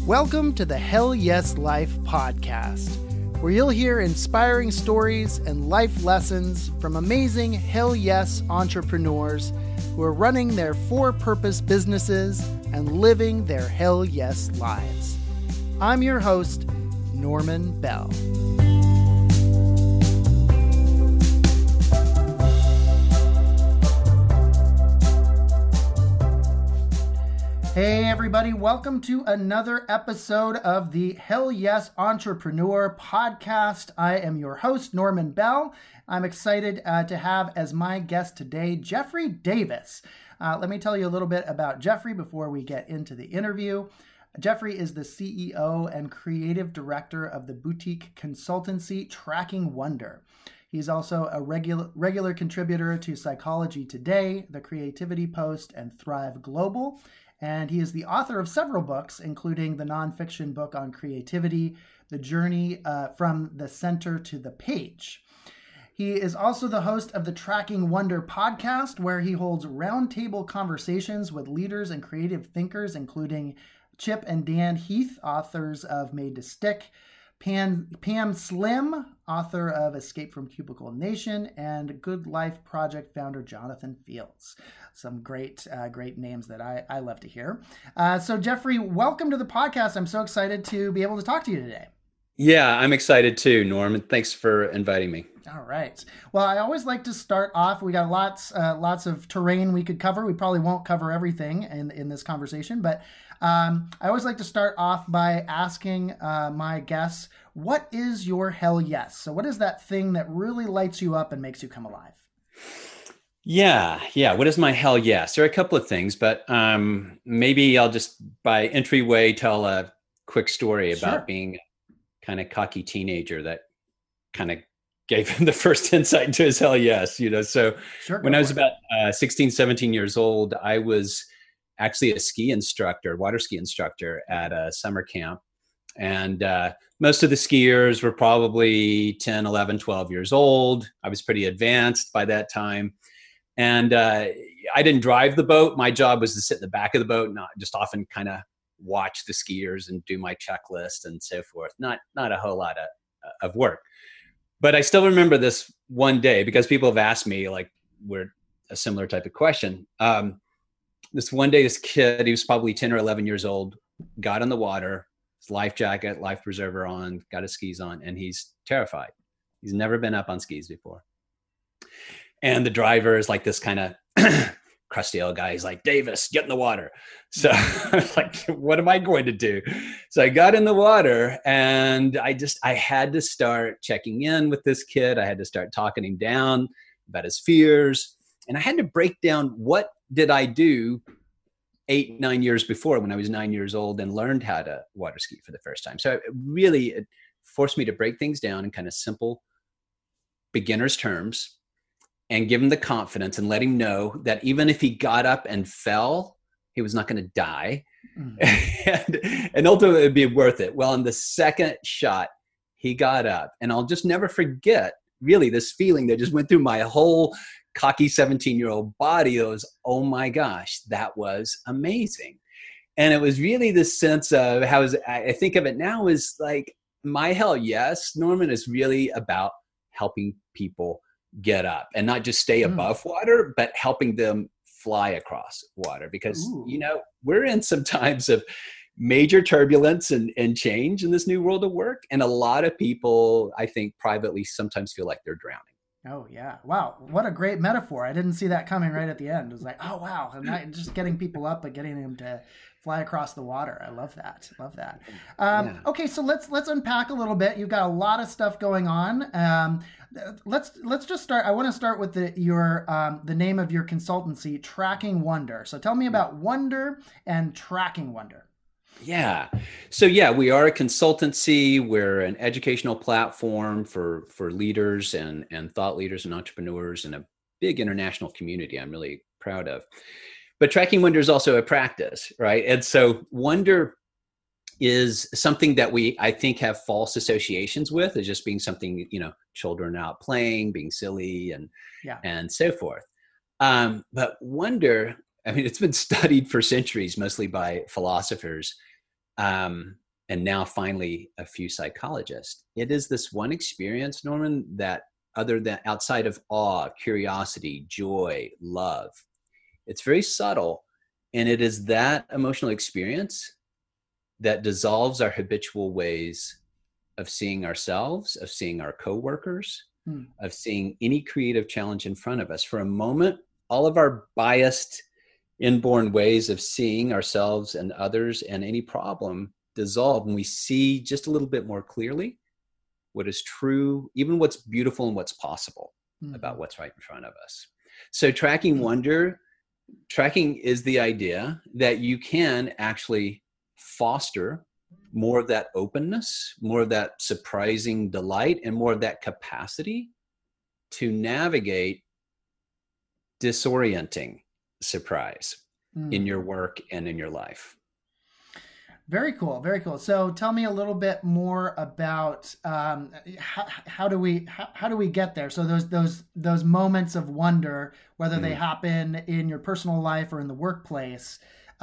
Welcome to the Hell Yes Life podcast, where you'll hear inspiring stories and life lessons from amazing Hell Yes entrepreneurs who are running their for-purpose businesses and living their Hell Yes lives. I'm your host, Norman Bell. Hey everybody, welcome to another episode of the Hell Yes Entrepreneur podcast. I am your host, Norman Bell. I'm excited to have as my guest today, Jeffrey Davis. Let me tell you a little bit about Jeffrey before we get into the interview. Jeffrey is the CEO and creative director of the boutique consultancy Tracking Wonder. He's also a regular contributor to Psychology Today, The Creativity Post, and Thrive Global. And he is the author of several books, including the nonfiction book on creativity, The Journey from the Center to the Page. He is also the host of the Tracking Wonder podcast, where he holds roundtable conversations with leaders and creative thinkers, including Chip and Dan Heath, authors of Made to Stick, Pam Slim, author of Escape from Cubicle Nation, and Good Life Project founder Jonathan Fields. Some great names that I love to hear. So Jeffrey, welcome to the podcast. I'm so excited to be able to talk to you today. Yeah, I'm excited too, Norman. Thanks for inviting me. All right. Well, I always like to start off. We got lots of terrain we could cover. We probably won't cover everything in this conversation, but I always like to start off by asking my guests, what is your hell yes? So what is that thing that really lights you up and makes you come alive? Yeah. What is my hell yes? There are a couple of things, but maybe I'll just by entryway tell a quick story about being a kind of cocky teenager that kind of gave him the first insight into his hell yes. So when I was about 16, 17 years old, I was actually a water ski instructor at a summer camp. And most of the skiers were probably 10, 11, 12 years old. I was pretty advanced by that time. And I didn't drive the boat. My job was to sit in the back of the boat, not just often kind of watch the skiers and do my checklist and so forth. Not a whole lot of work. But I still remember this one day because people have asked me we're a similar type of question. This one day, this kid, he was probably 10 or 11 years old, got in the water, his life jacket, life preserver on, got his skis on, and he's terrified. He's never been up on skis before. And the driver is like this kind of crusty old guy. He's like, Davis, get in the water. So I was like, what am I going to do? So I got in the water and I had to start checking in with this kid. I had to start talking him down about his fears. And I had to break down what did I do 8-9 years before when I was 9 years old and learned how to water ski for the first time. So it forced me to break things down in kind of simple beginner's terms and give him the confidence and let him know that even if he got up and fell, he was not going to die. Mm-hmm. and ultimately it'd be worth it. Well, in the second shot, he got up, and I'll just never forget really this feeling that just went through my whole cocky 17-year-old body. It was, oh my gosh, that was amazing. And it was really this sense of I think of it now is like my hell yes, Norman, is really about helping people get up and not just stay above water, but helping them fly across water because, we're in some times of major turbulence and change in this new world of work. And a lot of people, I think, privately sometimes feel like they're drowning. Oh, yeah. Wow. What a great metaphor. I didn't see that coming right at the end. It was like, oh, wow. And not just getting people up, but getting them to fly across the water. I love that. Okay, so let's unpack a little bit. You've got a lot of stuff going on. Let's just start. I want to start with the name of your consultancy, Tracking Wonder. So tell me about Wonder and Tracking Wonder. Yeah. So we are a consultancy. We're an educational platform for leaders and thought leaders and entrepreneurs in a big international community I'm really proud of. But Tracking Wonder is also a practice, right? And so Wonder is something that I think have false associations with as just being something, children out playing, being silly and so forth. But wonder, I mean, it's been studied for centuries, mostly by philosophers, and now finally a few psychologists. It is this one experience, Norman, that other than outside of awe, curiosity, joy, love, it's very subtle. And it is that emotional experience that dissolves our habitual ways of seeing ourselves, of seeing our coworkers, of seeing any creative challenge in front of us. For a moment, all of our biased, inborn ways of seeing ourselves and others and any problem dissolve, and we see just a little bit more clearly what is true, even what's beautiful and what's possible about what's right in front of us. So tracking wonder, tracking is the idea that you can actually foster more of that openness, more of that surprising delight, and more of that capacity to navigate disorienting surprise in your work and in your life. Very cool. Very cool. So tell me a little bit more about how do we get there? So those moments of wonder, whether they happen in your personal life or in the workplace.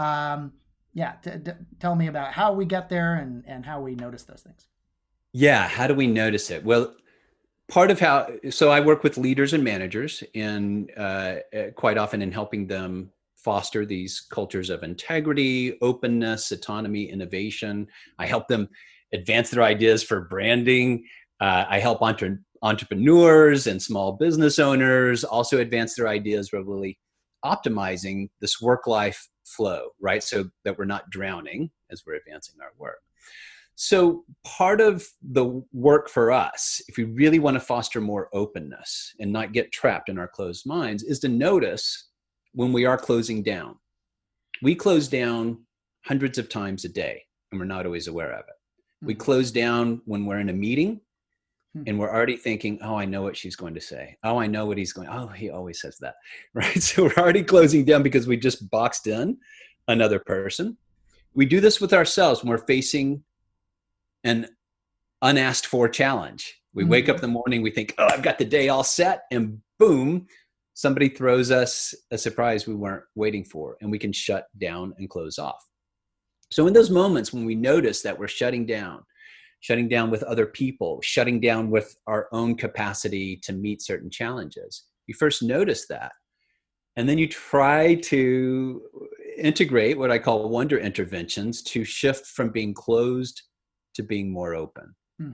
Tell me about how we get there and how we notice those things. Yeah. How do we notice it? Well, part of so I work with leaders and managers and quite often in helping them foster these cultures of integrity, openness, autonomy, innovation. I help them advance their ideas for branding. I help entrepreneurs and small business owners also advance their ideas for really optimizing this work-life flow, right? So that we're not drowning as we're advancing our work. So part of the work for us, if we really want to foster more openness and not get trapped in our closed minds, is to notice when we are closing down. We close down hundreds of times a day, and we're not always aware of it. We close down when we're in a meeting, and we're already thinking, oh, I know what she's going to say. Oh, I know what he's going, oh, he always says that, right? So we're already closing down because we just boxed in another person. We do this with ourselves when we're facing an unasked for challenge. We wake up in the morning, we think, oh, I've got the day all set, and boom, somebody throws us a surprise we weren't waiting for, and we can shut down and close off. So in those moments when we notice that we're shutting down with other people, shutting down with our own capacity to meet certain challenges, you first notice that. And then you try to integrate what I call wonder interventions to shift from being closed to being more open.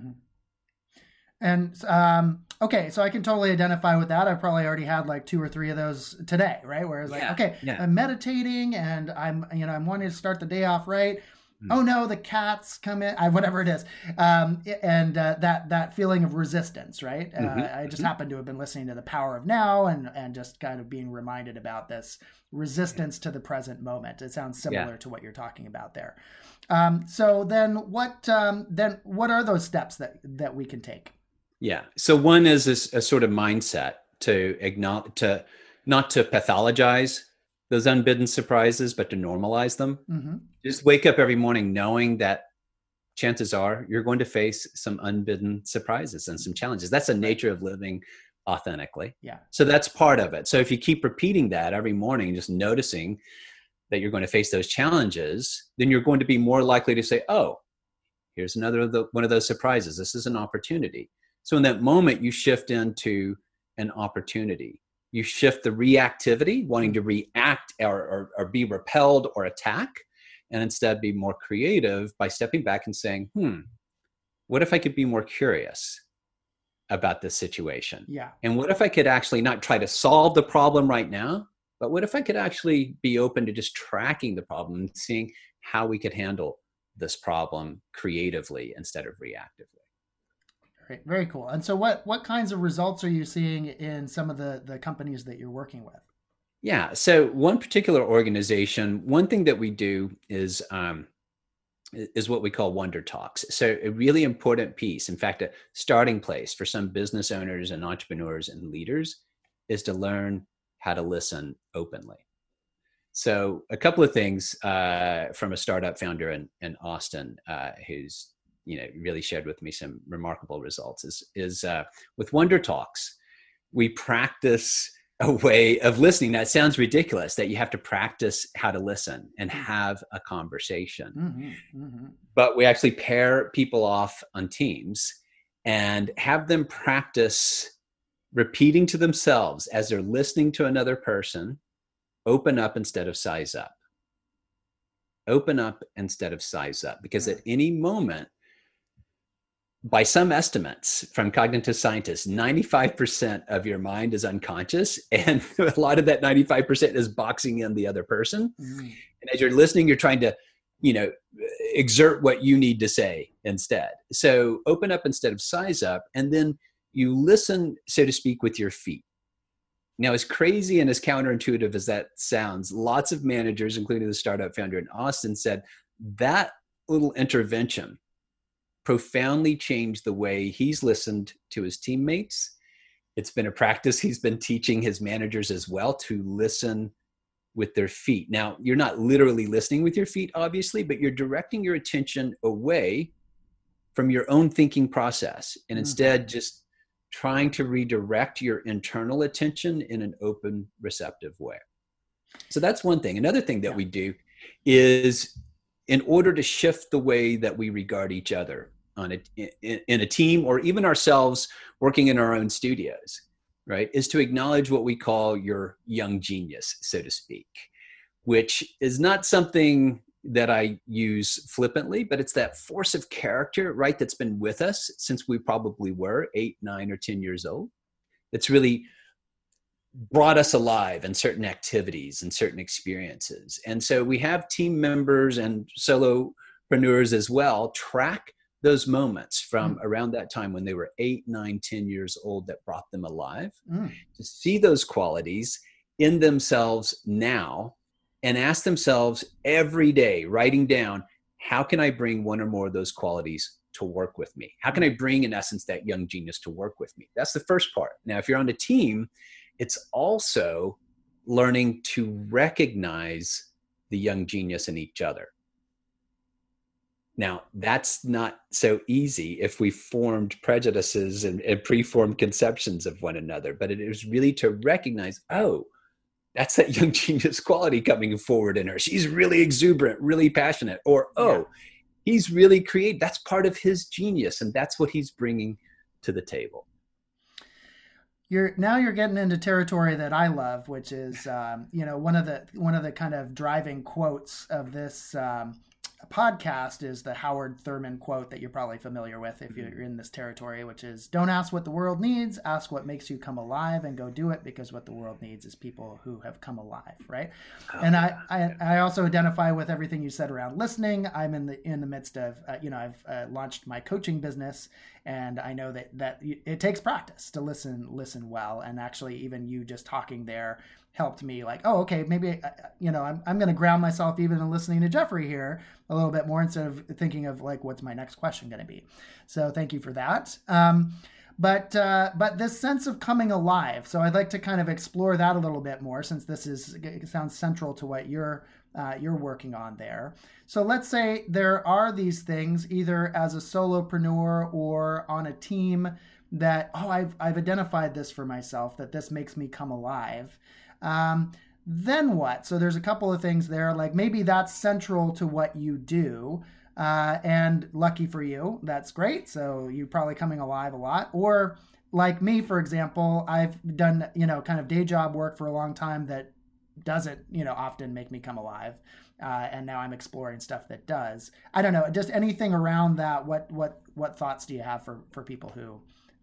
And okay, so I can totally identify with that. I've probably already had like 2 or 3 of those today, right? Where it's like, I'm meditating and I'm wanting to start the day off right. Oh no, the cats come in, whatever it is. And that feeling of resistance, right? I just happen to have been listening to The Power of Now and just kind of being reminded about this resistance to the present moment. It sounds similar to what you're talking about there. So then what are those steps that we can take? Yeah. So one is a sort of mindset to acknowledge, to not to pathologize those unbidden surprises, but to normalize them. Just wake up every morning knowing that chances are you're going to face some unbidden surprises and some challenges. That's the nature of living authentically. Yeah. So that's part of it. So if you keep repeating that every morning, just noticing that you're going to face those challenges, then you're going to be more likely to say, oh, here's another one of those surprises. This is an opportunity. So in that moment, you shift into an opportunity. You shift the reactivity, wanting to react or be repelled or attack, and instead be more creative by stepping back and saying, what if I could be more curious about this situation? Yeah. And what if I could actually not try to solve the problem right now, but what if I could actually be open to just tracking the problem and seeing how we could handle this problem creatively instead of reactively? Great. Very cool. And so what kinds of results are you seeing in some of the companies that you're working with? Yeah. So one particular organization, one thing that we do is what we call Wonder Talks. So a really important piece, in fact, a starting place for some business owners and entrepreneurs and leaders is to learn how to listen openly. So a couple of things from a startup founder in Austin who's really shared with me some remarkable results is with Wonder Talks, we practice a way of listening. That sounds ridiculous, that you have to practice how to listen and have a conversation. Mm-hmm, mm-hmm. But we actually pair people off on teams and have them practice repeating to themselves as they're listening to another person, open up instead of size up. Open up instead of size up. Because at any moment, by some estimates from cognitive scientists, 95% of your mind is unconscious. And a lot of that 95% is boxing in the other person. Mm-hmm. And as you're listening, you're trying to, exert what you need to say instead. So open up instead of size up. And then you listen, so to speak, with your feet. Now, as crazy and as counterintuitive as that sounds, lots of managers, including the startup founder in Austin, said that little intervention profoundly changed the way he's listened to his teammates. It's been a practice he's been teaching his managers as well, to listen with their feet. Now, you're not literally listening with your feet, obviously, but you're directing your attention away from your own thinking process and instead just trying to redirect your internal attention in an open, receptive way. So that's one thing. Another thing that we do is, in order to shift the way that we regard each other in a team, or even ourselves working in our own studios, right, is to acknowledge what we call your young genius, so to speak, which is not something that I use flippantly, but it's that force of character, right, that's been with us since we probably were 8, 9, or 10 years old. It's really brought us alive in certain activities and certain experiences. And so we have team members and solopreneurs as well track those moments from around that time when they were 8, 9, 10 years old that brought them alive, to see those qualities in themselves now, and ask themselves every day, writing down, how can I bring one or more of those qualities to work with me? How can I bring, in essence, that young genius to work with me? That's the first part. Now, if you're on a team, it's also learning to recognize the young genius in each other. Now, that's not so easy if we formed prejudices and preformed conceptions of one another, but it is really to recognize, oh, that's that young genius quality coming forward in her. She's really exuberant, really passionate. Or, he's really creative. That's part of his genius, and that's what he's bringing to the table. You're getting into territory that I love, which is, one of the kind of driving quotes of this podcast is the Howard Thurman quote that you're probably familiar with if you're in this territory, which is, don't ask what the world needs, ask what makes you come alive, and go do it, because what the world needs is people who have come alive, right? And I also identify with everything you said around listening. I'm in the midst of, I've launched my coaching business, and I know that it takes practice to listen well. And actually, even you just talking there helped me, like, oh, okay, maybe, I'm going to ground myself even in listening to Jeffrey here a little bit more, instead of thinking of like, what's my next question going to be? So thank you for that. But this sense of coming alive. So I'd like to kind of explore that a little bit more, since it sounds central to what you're working on there. So let's say there are these things, either as a solopreneur or on a team, that, I've identified this for myself, that this makes me come alive. Then what? So there's a couple of things there, like maybe that's central to what you do. And lucky for you, that's great. So you're probably coming alive a lot. Or like me, for example, I've done, kind of day job work for a long time that doesn't, often make me come alive. And now I'm exploring stuff that does. I don't know, just anything around that. What thoughts do you have for people who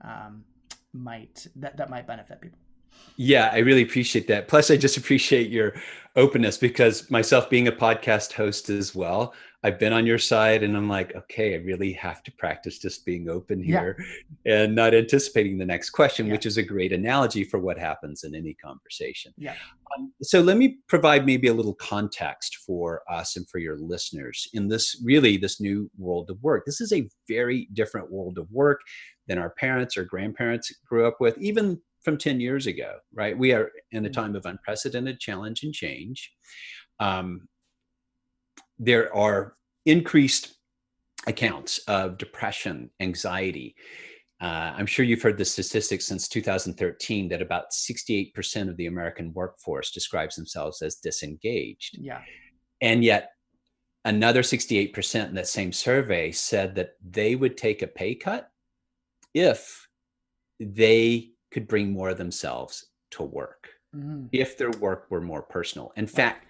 might benefit people? Yeah, I really appreciate that. Plus, I just appreciate your openness, because myself being a podcast host as well, I've been on your side, and I'm like, okay, I really have to practice just being open here and not anticipating the next question, which is a great analogy for what happens in any conversation. Yeah. So let me provide maybe a little context for us and for your listeners in this new world of work. This is a very different world of work than our parents or grandparents grew up with, even from 10 years ago, right? We are in a time of unprecedented challenge and change. There are increased accounts of depression, anxiety, I'm sure you've heard the statistics since 2013 that about 68% of the American workforce describes themselves as disengaged. Yeah. And yet another 68% in that same survey said that they would take a pay cut if they could bring more of themselves to work, if their work were more personal. In fact,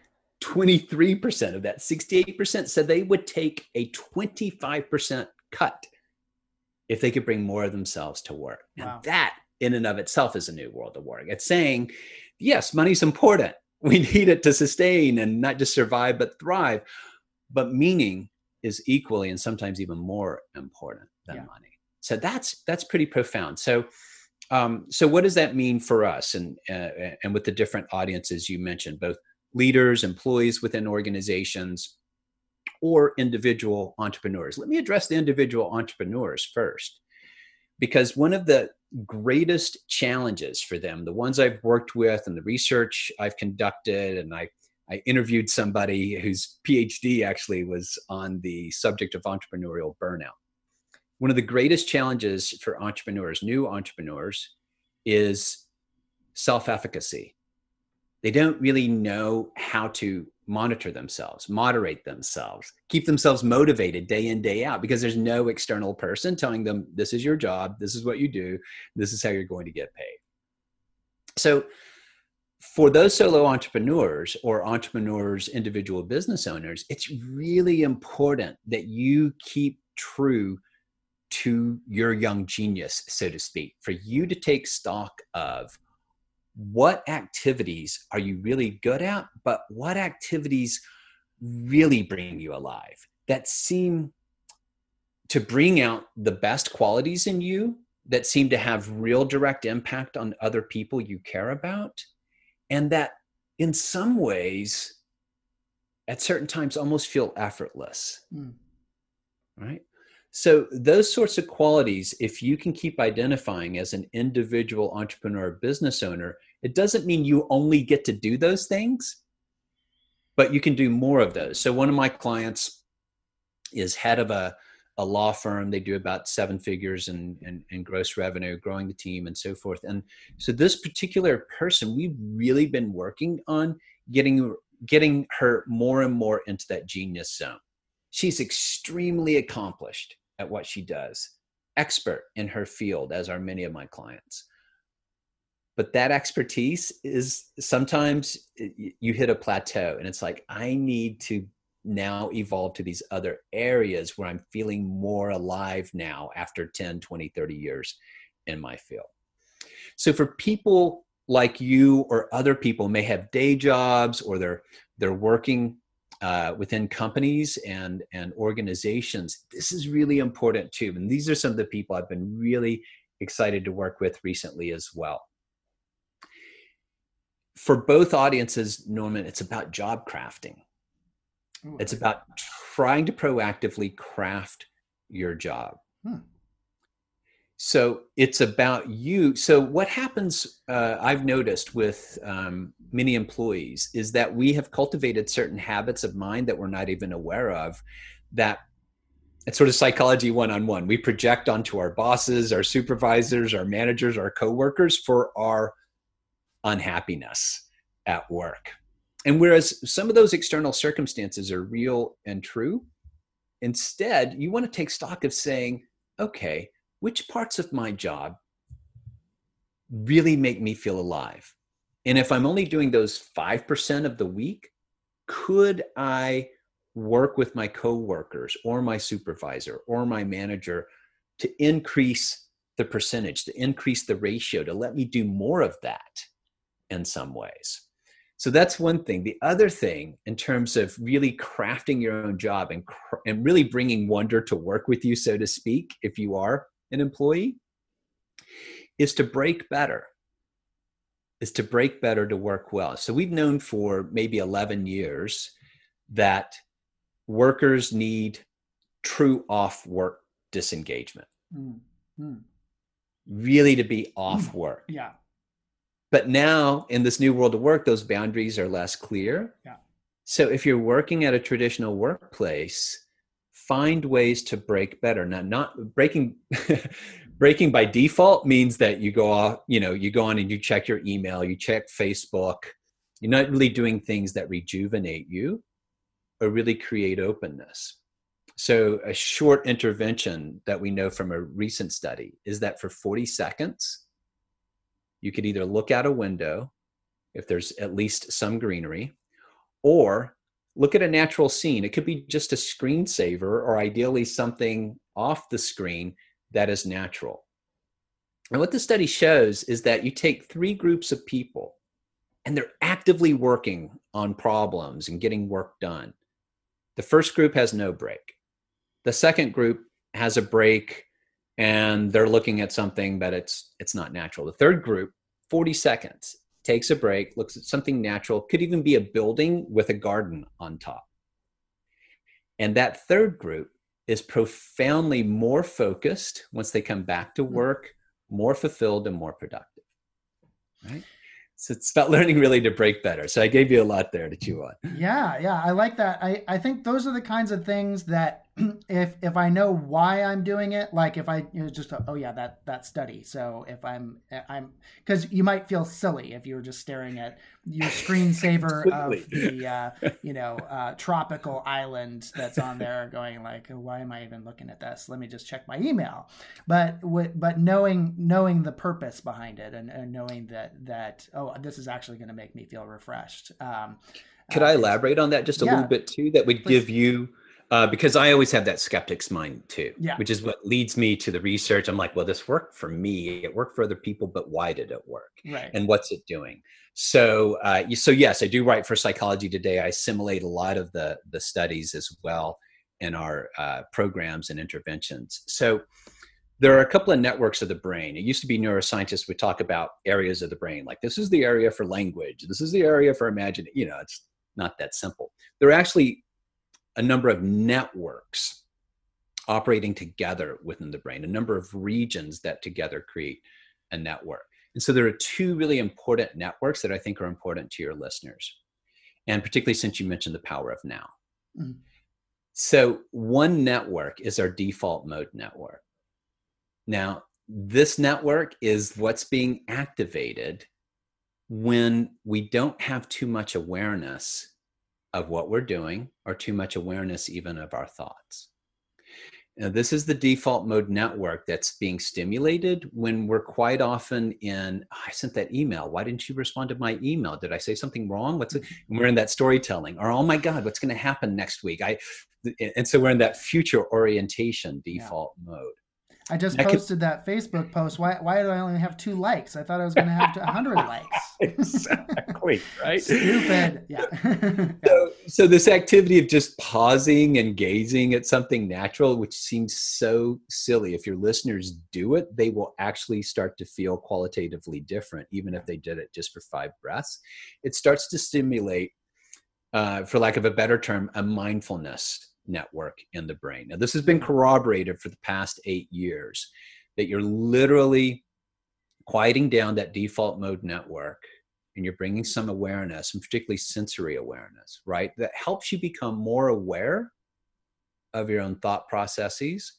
23% of that 68% said they would take a 25% cut if they could bring more of themselves to work. Wow. And that in and of itself is a new world of work. It's saying, yes, money's important. We need it to sustain and not just survive, but thrive. But meaning is equally and sometimes even more important than money. So that's pretty profound. So what does that mean for us and with the different audiences you mentioned, both leaders, employees within organizations, or individual entrepreneurs? Let me address the individual entrepreneurs first, because one of the greatest challenges for them, the ones I've worked with and the research I've conducted, and I interviewed somebody whose PhD actually was on the subject of entrepreneurial burnout. One of the greatest challenges for entrepreneurs, new entrepreneurs, is self-efficacy. They don't really know how to monitor themselves, moderate themselves, keep themselves motivated day in, day out, because there's no external person telling them, this is your job, this is what you do, this is how you're going to get paid. So for those solo entrepreneurs or entrepreneurs, individual business owners, it's really important that you keep true to your young genius, so to speak, for you to take stock of what activities are you really good at, but what activities really bring you alive, that seem to bring out the best qualities in you, that seem to have real direct impact on other people you care about, and that in some ways, at certain times, almost feel effortless, right? So those sorts of qualities, if you can keep identifying as an individual entrepreneur, business owner, it doesn't mean you only get to do those things, but you can do more of those. So one of my clients is head of a law firm. They do about 7 figures in gross revenue, growing the team and so forth. And so this particular person, we've really been working on getting her more and more into that genius zone. She's extremely accomplished at what she does, expert in her field, as are many of my clients. But that expertise is sometimes you hit a plateau and it's like, I need to now evolve to these other areas where I'm feeling more alive now after 10, 20, 30 years in my field. So for people like you or other people may have day jobs, or they're working within companies and organizations, this is really important too. And these are some of the people I've been really excited to work with recently as well. For both audiences, Norman, it's about job crafting. It's about trying to proactively craft your job. So it's about you. So what happens, I've noticed with many employees, is that we have cultivated certain habits of mind that we're not even aware of, that it's sort of psychology 101. We project onto our bosses, our supervisors, our managers, our coworkers for our unhappiness at work. And whereas some of those external circumstances are real and true, instead, you want to take stock of saying, okay, which parts of my job really make me feel alive? And if I'm only doing those 5% of the week, could I work with my coworkers or my supervisor or my manager to increase the percentage, to increase the ratio, to let me do more of that in some ways? So that's one thing. The other thing, in terms of really crafting your own job and really bringing wonder to work with you, so to speak, if you are an employee, is to break better, to work well. So we've known for maybe 11 years that workers need true off-work disengagement. Really to be off work. Yeah. But now in this new world of work, those boundaries are less clear. Yeah. So if you're working at a traditional workplace, find ways to break better. Now, not breaking Breaking by default means that you go off, you go on and you check your email, you check Facebook. You're not really doing things that rejuvenate you or really create openness. So a short intervention that we know from a recent study is that for 40 seconds, you could either look out a window if there's at least some greenery, or look at a natural scene. It could be just a screensaver, or ideally something off the screen that is natural. And what the study shows is that you take 3 groups of people and they're actively working on problems and getting work done. The first group has no break. The second group has a break and they're looking at something, but it's not natural. The third group, 40 seconds, takes a break, looks at something natural, could even be a building with a garden on top. And that third group is profoundly more focused once they come back to work, more fulfilled and more productive, right? So it's about learning really to break better. So I gave you a lot there to chew on. Yeah, I like that. I think those are the kinds of things that if I know why I'm doing it, like if I just that study. So if I'm because you might feel silly if you were just staring at your screensaver of the tropical island that's on there, going like, why am I even looking at this? Let me just check my email. But knowing the purpose behind it and knowing that this is actually going to make me feel refreshed. Could I elaborate on that just a little bit too? That would give you. Because I always have that skeptic's mind too, which is what leads me to the research. I'm like, well, this worked for me. It worked for other people, but why did it work? Right. And what's it doing? So yes, I do write for Psychology Today. I assimilate a lot of the studies as well in our programs and interventions. So there are a couple of networks of the brain. It used to be neuroscientists would talk about areas of the brain, like this is the area for language. This is the area for imagining. It's not that simple. There are actually a number of networks operating together within the brain, a number of regions that together create a network. And so there are 2 really important networks that I think are important to your listeners. And particularly since you mentioned the power of now. Mm-hmm. So one network is our default mode network. Now, this network is what's being activated when we don't have too much awareness of what we're doing or too much awareness even of our thoughts. Now, this is the default mode network that's being stimulated when we're quite often in, I sent that email. Why didn't you respond to my email? Did I say something wrong? And we're in that storytelling, or, oh my God, what's going to happen next week? And so we're in that future orientation default mode. I just posted that Facebook post. Why do I only have 2 likes? I thought I was going to have 100 likes. Exactly, right? Stupid. Yeah. So this activity of just pausing and gazing at something natural, which seems so silly, if your listeners do it, they will actually start to feel qualitatively different, even if they did it just for 5 breaths. It starts to stimulate, for lack of a better term, a mindfulness network in the brain. Now, this has been corroborated for the past 8 years, that you're literally quieting down that default mode network and you're bringing some awareness, and particularly sensory awareness, right? That helps you become more aware of your own thought processes.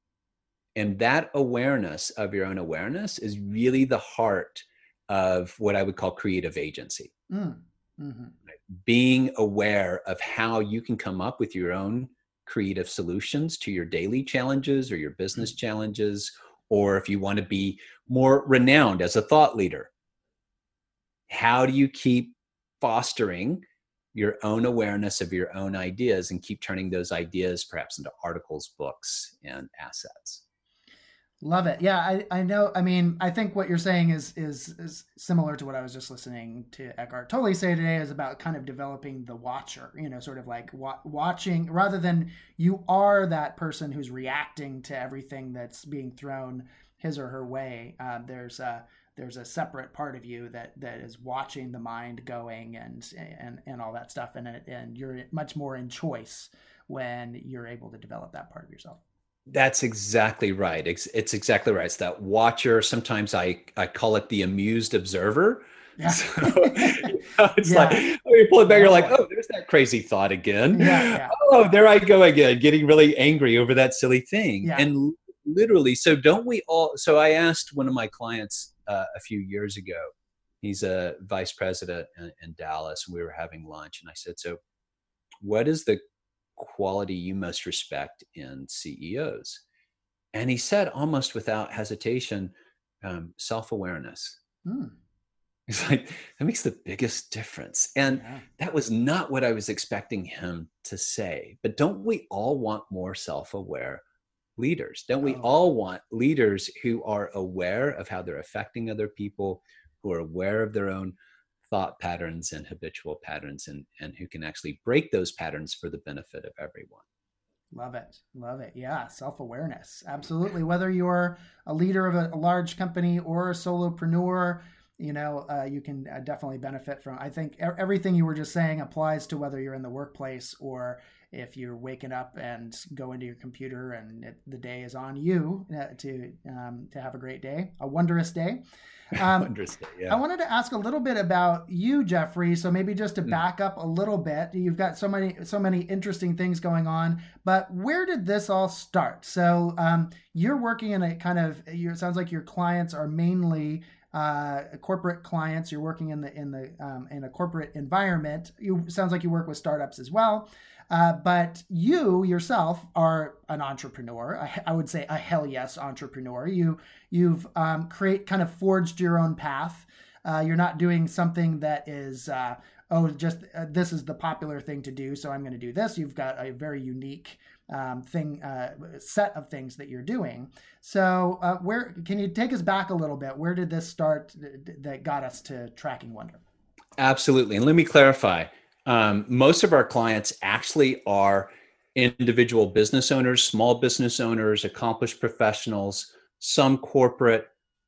And that awareness of your own awareness is really the heart of what I would call creative agency. Mm-hmm. Being aware of how you can come up with your own creative solutions to your daily challenges or your business challenges, or if you want to be more renowned as a thought leader, how do you keep fostering your own awareness of your own ideas and keep turning those ideas perhaps into articles, books, and assets? Love it. Yeah, I know. I mean, I think what you're saying is similar to what I was just listening to Eckhart Tolle say today, is about kind of developing the watcher, sort of like watching, rather than you are that person who's reacting to everything that's being thrown his or her way. There's a separate part of you that is watching the mind going and all that stuff. And you're much more in choice when you're able to develop that part of yourself. That's exactly right. It's exactly right. It's that watcher. Sometimes I call it the amused observer. Yeah. So, it's like, you pull it back, you're like, oh, there's that crazy thought again. Yeah. Oh, there I go again, getting really angry over that silly thing. Yeah. And literally. So don't we all? So I asked one of my clients a few years ago. He's a vice president in Dallas. And we were having lunch, and I said, "So, what is the quality you most respect in CEOs?" And he said, almost without hesitation, self-awareness. It's like, that makes the biggest difference. And that was not what I was expecting him to say. But don't we all want more self-aware leaders? Don't we all want leaders who are aware of how they're affecting other people, who are aware of their own thought patterns and habitual patterns, and who can actually break those patterns for the benefit of everyone? Love it. Love it. Yeah. Self-awareness. Absolutely. Whether you're a leader of a large company or a solopreneur, you can definitely benefit from, I think everything you were just saying applies to whether you're in the workplace or if you're waking up and go into your computer and the day is on you to have a great day, a wondrous day. Wondrous day, yeah. I wanted to ask a little bit about you, Jeffrey. So maybe just to back up a little bit, you've got so many interesting things going on, but where did this all start? So you're working in a kind of, it sounds like your clients are mainly corporate clients. You're working in a corporate environment. Sounds like you work with startups as well. But you yourself are an entrepreneur. I would say a hell yes entrepreneur. You've kind of forged your own path. You're not doing something that is this is the popular thing to do, so I'm going to do this. You've got a very unique set of things that you're doing. So where can you take us back a little bit? Where did this start that got us to Tracking Wonder? Absolutely. And let me clarify. Most of our clients actually are individual business owners, small business owners, accomplished professionals, some corporate,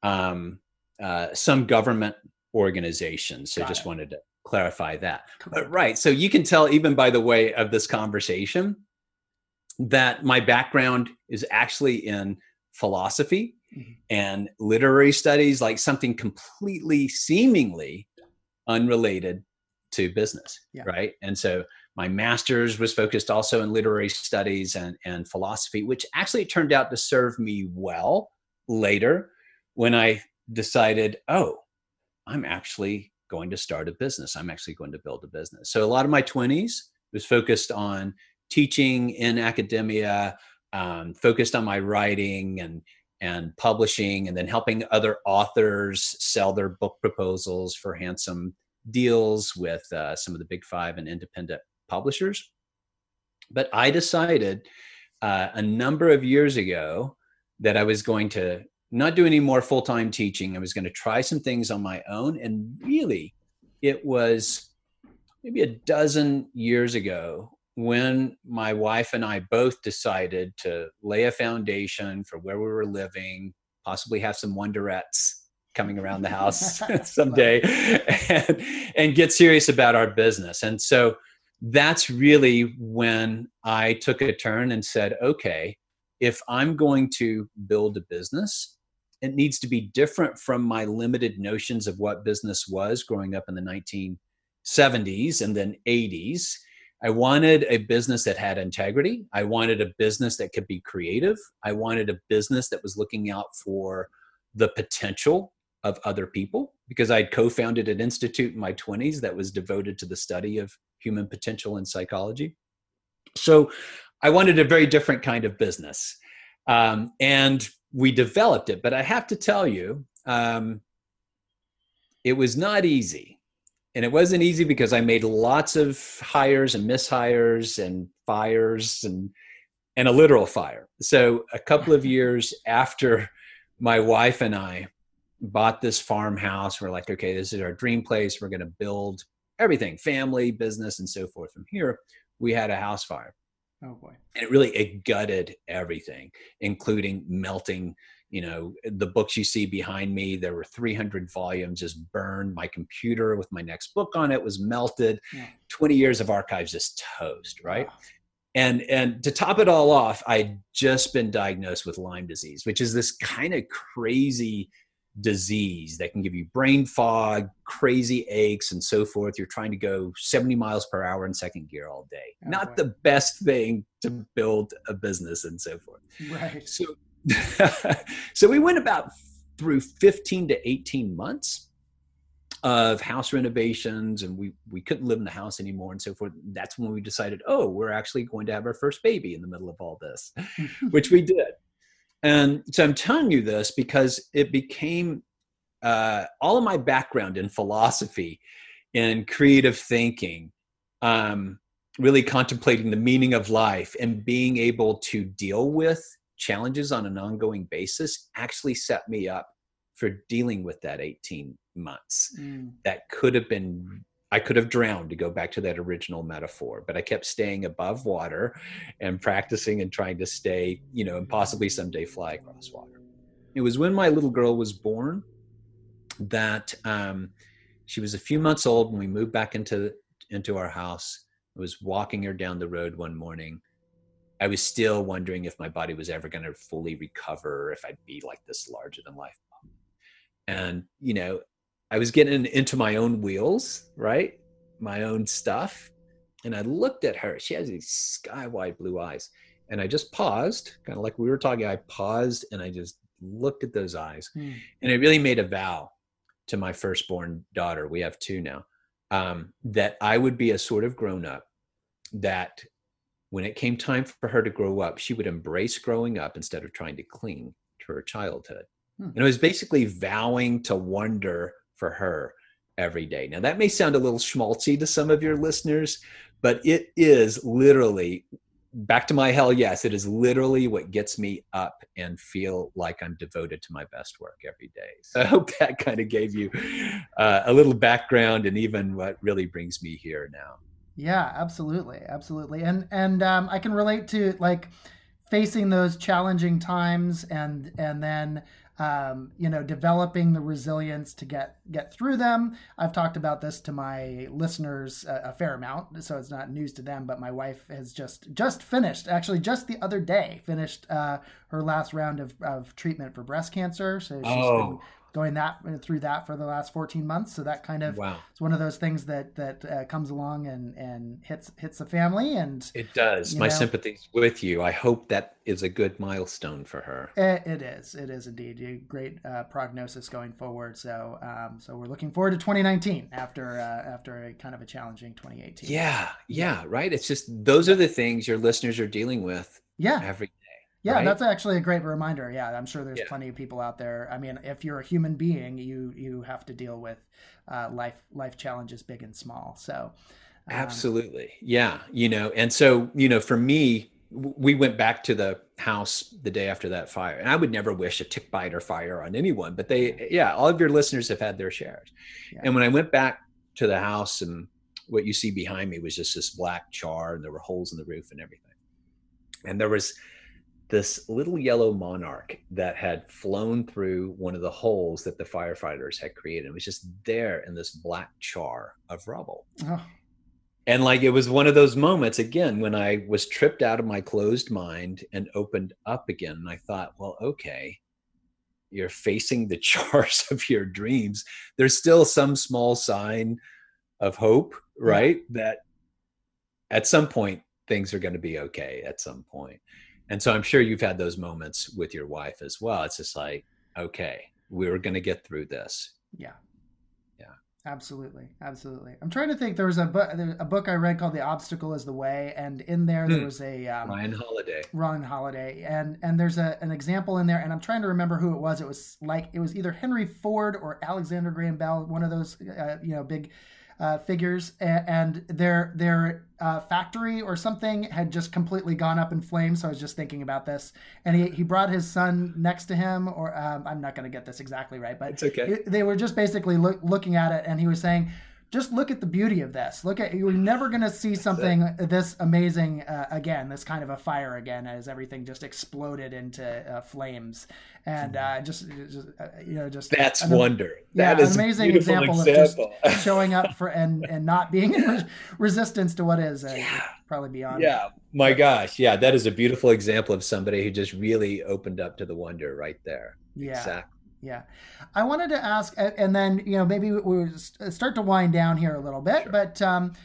some government organizations. So just wanted to clarify that. But right. So you can tell even by the way of this conversation that my background is actually in philosophy and literary studies, like something completely seemingly unrelated to business, right? And so my master's was focused also in literary studies and philosophy, which actually turned out to serve me well later when I decided, I'm actually going to start a business. I'm actually going to build a business. So a lot of my 20s was focused on teaching in academia, focused on my writing and publishing, and then helping other authors sell their book proposals for handsome deals with some of the big five and independent publishers. But I decided a number of years ago that I was going to not do any more full-time teaching. I was going to try some things on my own. And really, it was maybe a dozen years ago when my wife and I both decided to lay a foundation for where we were living, possibly have some Wonderettes coming around the house someday, and get serious about our business. And so that's really when I took a turn and said, okay, if I'm going to build a business, it needs to be different from my limited notions of what business was growing up in the 1970s and then 80s. I wanted a business that had integrity. I wanted a business that could be creative. I wanted a business that was looking out for the potential of other people, because I'd co-founded an institute in my 20s that was devoted to the study of human potential in psychology. So I wanted a very different kind of business. And we developed it. But I have to tell you, it was not easy. And it wasn't easy because I made lots of hires and mishires and fires and a literal fire. So a couple of years after my wife and I bought this farmhouse, we're like, okay, this is our dream place. We're going to build everything, family, business, and so forth. From here, we had a house fire. Oh boy. And it gutted everything, including melting, the books you see behind me. There were 300 volumes just burned. My computer with my next book on it was melted. 20 years of archives just toast, right? Wow. And to top it all off, I'd just been diagnosed with Lyme disease, which is this kind of crazy disease that can give you brain fog, crazy aches, and so forth. You're trying to go 70 miles per hour in second gear all day. Not the best thing to build a business and so forth. Right. So we went about through 15 to 18 months of house renovations, and we couldn't live in the house anymore and so forth. That's when we decided, oh, we're actually going to have our first baby in the middle of all this, which we did. And so I'm telling you this because it became all of my background in philosophy and creative thinking, really contemplating the meaning of life and being able to deal with challenges on an ongoing basis actually set me up for dealing with that 18 months. That could have been, I could have drowned, to go back to that original metaphor, but I kept staying above water and practicing and trying to stay, and possibly someday fly across water. It was when my little girl was born that she was a few months old when we moved back into our house. I was walking her down the road one morning. I was still wondering if my body was ever going to fully recover, if I'd be like this larger than life. And, I was getting into my own wheels, right? My own stuff. And I looked at her. She has these sky-wide blue eyes. And I just paused, kind of like we were talking. I paused and I just looked at those eyes. And I really made a vow to my firstborn daughter. We have two now. That I would be a sort of grown-up that when it came time for her to grow up, she would embrace growing up instead of trying to cling to her childhood. And it was basically vowing to wonder for her every day. Now, that may sound a little schmaltzy to some of your listeners, but it is literally, back to my hell yes, it is literally what gets me up and feel like I'm devoted to my best work every day. So I hope that kind of gave you a little background and even what really brings me here now. Yeah, absolutely. Absolutely. And I can relate to like facing those challenging times and then developing the resilience to get through them. I've talked about this to my listeners a fair amount, so it's not news to them, but my wife has just finished, actually just the other day, finished her last round of treatment for breast cancer. So she's been going through that for the last 14 months. So that kind of is one of those things that comes along and hits the family. And it does. My sympathies with you. I hope that is a good milestone for her. It is indeed a great prognosis going forward. So so we're looking forward to 2019 after a kind of a challenging 2018. Yeah. Right. It's just, those are the things your listeners are dealing with every day. Yeah, right? That's actually a great reminder. Yeah, I'm sure there's plenty of people out there. I mean, if you're a human being, you have to deal with life challenges, big and small. So, absolutely, yeah. And so for me, we went back to the house the day after that fire, and I would never wish a tick bite or fire on anyone, but all of your listeners have had their shares. Yeah. And when I went back to the house, and what you see behind me was just this black char, and there were holes in the roof and everything, and there was this little yellow monarch that had flown through one of the holes that the firefighters had created. It was just there in this black char of rubble. Oh. And like, it was one of those moments, again, when I was tripped out of my closed mind and opened up again. And I thought, well, okay, you're facing the chars of your dreams. There's still some small sign of hope, right? That at some point, things are going to be okay at some point. And so I'm sure you've had those moments with your wife as well. It's just like, okay, we're going to get through this. Yeah. Absolutely. I'm trying to think. There was a book I read called The Obstacle is the Way. And in there was a Ryan Holiday. And there's an example in there. And I'm trying to remember who it was. It was either Henry Ford or Alexander Graham Bell, one of those, big figures, and their factory or something had just completely gone up in flames. So I was just thinking about this, and he brought his son next to him, or I'm not going to get this exactly right, but it's okay. They were just basically looking at it, and he was saying, just look at the beauty of this. You're never going to see something this amazing again, this kind of a fire again, as everything just exploded into flames. And just that's wonder. That is an amazing example of just showing up for and not being in resistance to what is probably beyond. Yeah, my gosh. Yeah, that is a beautiful example of somebody who just really opened up to the wonder right there. Yeah. Exactly. Yeah. I wanted to ask, and then, maybe we'll start to wind down here a little bit, sure. But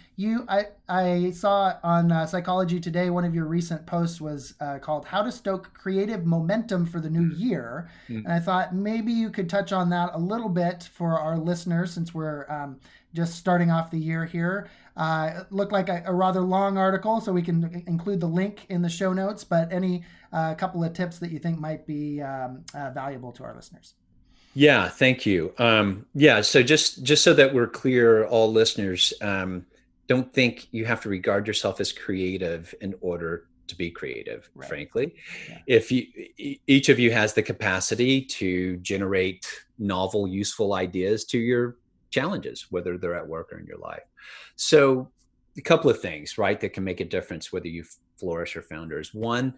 I saw on Psychology Today, one of your recent posts was called How to Stoke Creative Momentum for the New Year. Mm-hmm. And I thought maybe you could touch on that a little bit for our listeners, since we're just starting off the year here. It looked like a rather long article, so we can include the link in the show notes, but any couple of tips that you think might be valuable to our listeners. Yeah, thank you. So just so that we're clear, all listeners, don't think you have to regard yourself as creative in order to be creative, right. Frankly. Yeah. If each of you has the capacity to generate novel, useful ideas to your challenges, whether they're at work or in your life. So a couple of things, right, that can make a difference whether you flourish or founders. One,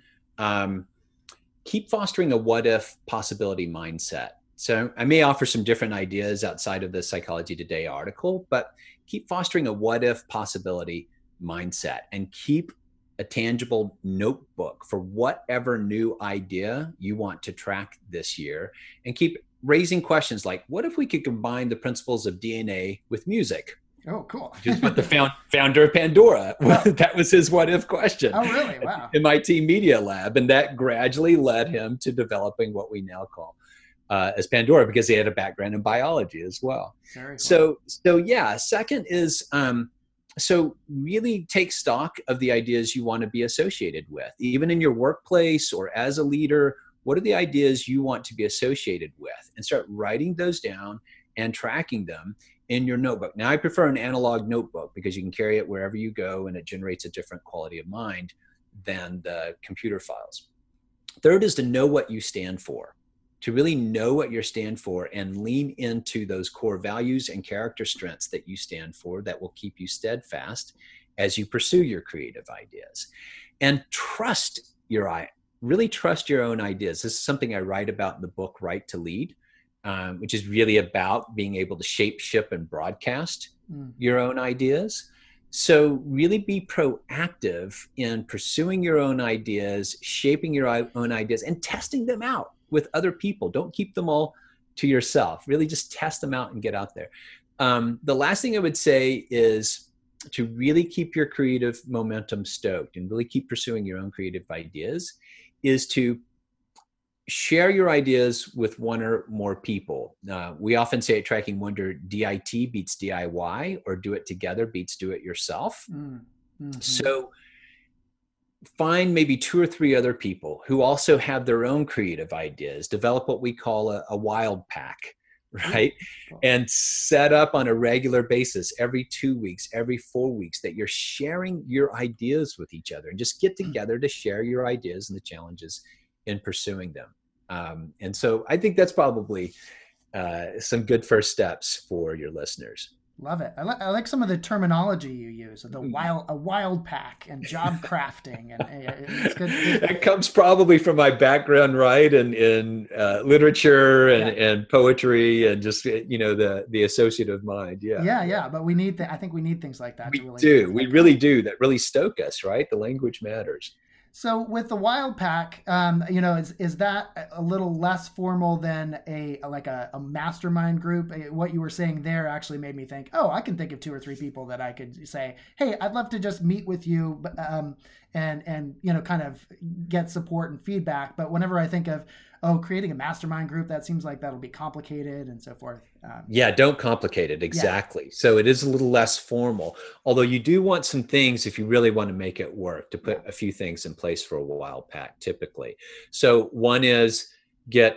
keep fostering a what if possibility mindset. So I may offer some different ideas outside of the Psychology Today article, but keep fostering a what if possibility mindset and keep a tangible notebook for whatever new idea you want to track this year, and keep raising questions like, what if we could combine the principles of DNA with music? Oh, cool. Which is what the founder of Pandora, that was his what if question. Oh, really? Wow. MIT Media Lab. And that gradually led him to developing what we now call as Pandora, because he had a background in biology as well. Very cool. So yeah, second is, so really take stock of the ideas you want to be associated with, even in your workplace or as a leader. What are the ideas you want to be associated with? And start writing those down and tracking them in your notebook. Now, I prefer an analog notebook because you can carry it wherever you go and it generates a different quality of mind than the computer files. Third is to know what you stand for, to really know what you stand for and lean into those core values and character strengths that you stand for that will keep you steadfast as you pursue your creative ideas. And really trust your own ideas. This is something I write about in the book, Right to Lead, which is really about being able to shape, ship, and broadcast your own ideas. So really be proactive in pursuing your own ideas, shaping your own ideas, and testing them out with other people. Don't keep them all to yourself. Really just test them out and get out there. The last thing I would say is to really keep your creative momentum stoked and really keep pursuing your own creative ideas is to share your ideas with one or more people. We often say at Tracking Wonder, DIT beats DIY, or do it together beats do it yourself. Mm-hmm. So find maybe 2 or 3 other people who also have their own creative ideas, develop what we call a wild pack, right? Mm-hmm. And set up on a regular basis, every 2 weeks, every 4 weeks, that you're sharing your ideas with each other, and just get together to share your ideas and the challenges in pursuing them. And so I think that's probably some good first steps for your listeners. Love it. I like some of the terminology you use, a wild pack and job crafting, and it's good. That comes probably from my background, right, in literature and poetry and just the associative mind. Yeah. But I think we need things like that. We really do. That really stoke us, right? The language matters. So with the wild pack, is that a little less formal than a mastermind group? What you were saying there actually made me think, I can think of 2 or 3 people that I could say, hey, I'd love to just meet with you, and kind of get support and feedback. But whenever I think of creating a mastermind group, that seems like that'll be complicated and so forth. Don't complicate it. Exactly. Yeah. So it is a little less formal, although you do want some things, if you really want to make it work, to put a few things in place for a wild pack typically. So one is get,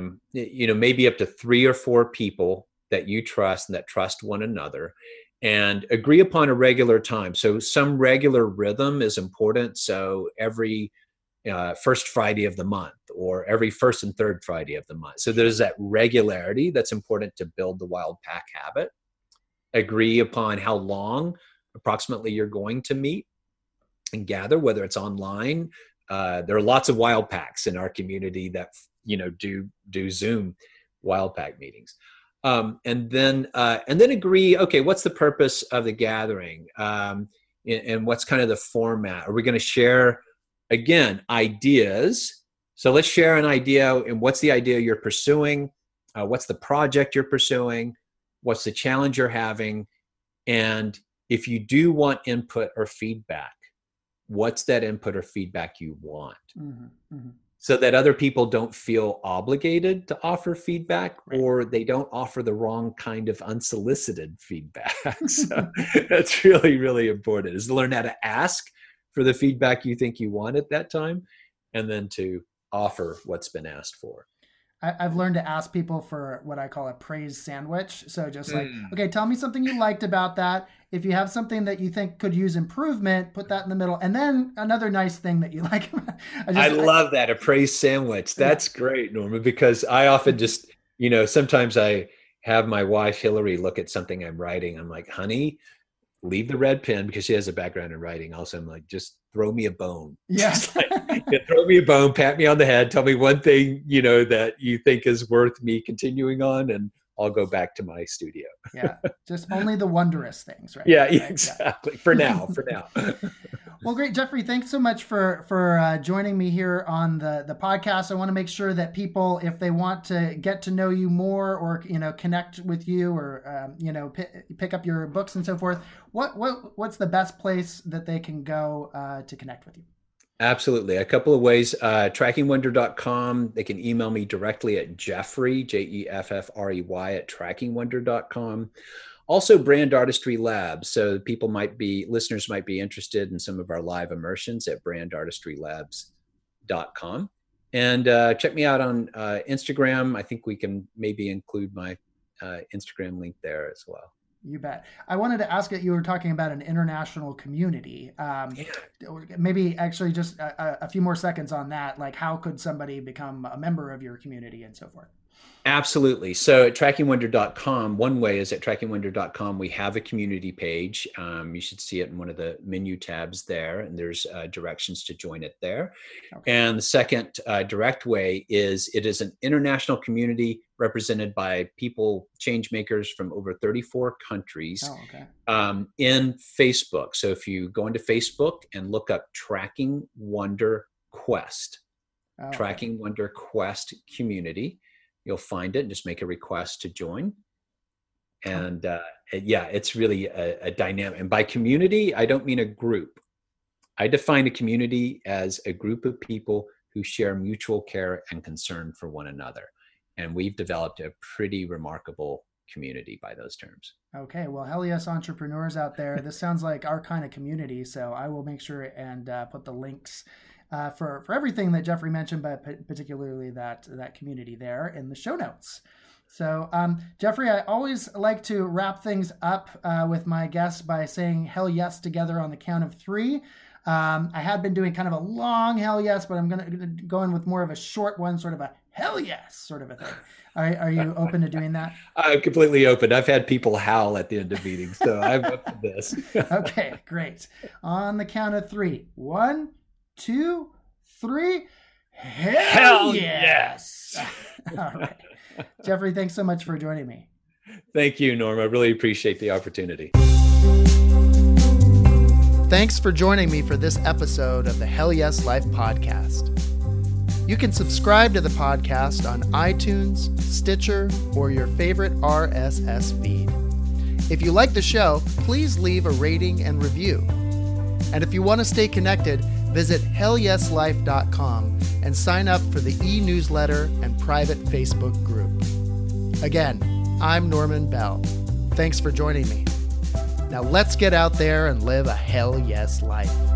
maybe up to 3 or 4 people that you trust and that trust one another, and agree upon a regular time. So some regular rhythm is important. So every first Friday of the month, or every first and third Friday of the month. So there's that regularity that's important to build the wild pack habit. Agree upon how long approximately you're going to meet and gather, whether it's online. There are lots of wild packs in our community that do Zoom wild pack meetings. And then agree, okay, what's the purpose of the gathering? And what's kind of the format? Are we going to share, again, ideas? So let's share an idea, and what's the idea you're pursuing? what's the project you're pursuing, what's the challenge you're having, and if you do want input or feedback, what's that input or feedback you want? So that other people don't feel obligated to offer feedback, or they don't offer the wrong kind of unsolicited feedback. So that's really, really important, is to learn how to ask for the feedback you think you want at that time, and then to offer what's been asked for. I've learned to ask people for what I call a praise sandwich. So just like, okay, tell me something you liked about that. If you have something that you think could use improvement, put that in the middle. And then another nice thing that you like. I love that, a praise sandwich. That's great, Norma, because I often just, sometimes I have my wife, Hillary, look at something I'm writing. I'm like, honey, leave the red pen, because she has a background in writing. Also, I'm like, just throw me a bone. Yes. Throw me a bone, pat me on the head, tell me one thing, that you think is worth me continuing on, and I'll go back to my studio. Yeah. Just only the wondrous things, right? Yeah, right? Exactly. Yeah. For now. Well, great. Jeffrey, thanks so much for joining me here on the podcast. I want to make sure that people, if they want to get to know you more, or, connect with you, or, pick up your books and so forth, what's the best place that they can go to connect with you? Absolutely. A couple of ways. TrackingWonder.com. They can email me directly at Jeffrey, Jeffrey, at TrackingWonder.com. Also, Brand Artistry Labs. So listeners might be interested in some of our live immersions at brandartistrylabs.com. And check me out on Instagram. I think we can maybe include my Instagram link there as well. You bet. I wanted to ask you were talking about an international community. Maybe actually just a few more seconds on that. Like, how could somebody become a member of your community and so forth? Absolutely. So at TrackingWonder.com, one way is at TrackingWonder.com, we have a community page. You should see it in one of the menu tabs there, and there's directions to join it there. Okay. And the second direct way is it is an international community represented by people, change makers from over 34 countries in Facebook. So if you go into Facebook and look up Tracking Wonder Quest, Tracking Wonder Quest community, you'll find it and just make a request to join. And it's really a dynamic. And by community, I don't mean a group. I define a community as a group of people who share mutual care and concern for one another. And we've developed a pretty remarkable community by those terms. Okay. Well, hell yes, entrepreneurs out there. This sounds like our kind of community. So I will make sure and put the links for everything that Jeffrey mentioned, but particularly that community there in the show notes. So, Jeffrey, I always like to wrap things up with my guests by saying hell yes together on the count of 3. I had been doing kind of a long hell yes, but I'm going to go in with more of a short one, sort of a hell yes sort of a thing. Are you open to doing that? I'm completely open. I've had people howl at the end of meetings, so I'm up to this. Okay, great. On the count of 3. 1, 2, 3. Hell yes! All right. Jeffrey, thanks so much for joining me. Thank you, Norm. I really appreciate the opportunity. Thanks for joining me for this episode of the Hell Yes Life podcast. You can subscribe to the podcast on iTunes, Stitcher, or your favorite RSS feed. If you like the show, please leave a rating and review. And if you want to stay connected, visit hellyeslife.com and sign up for the e-newsletter and private Facebook group. Again, I'm Norman Bell. Thanks for joining me. Now let's get out there and live a hell yes life.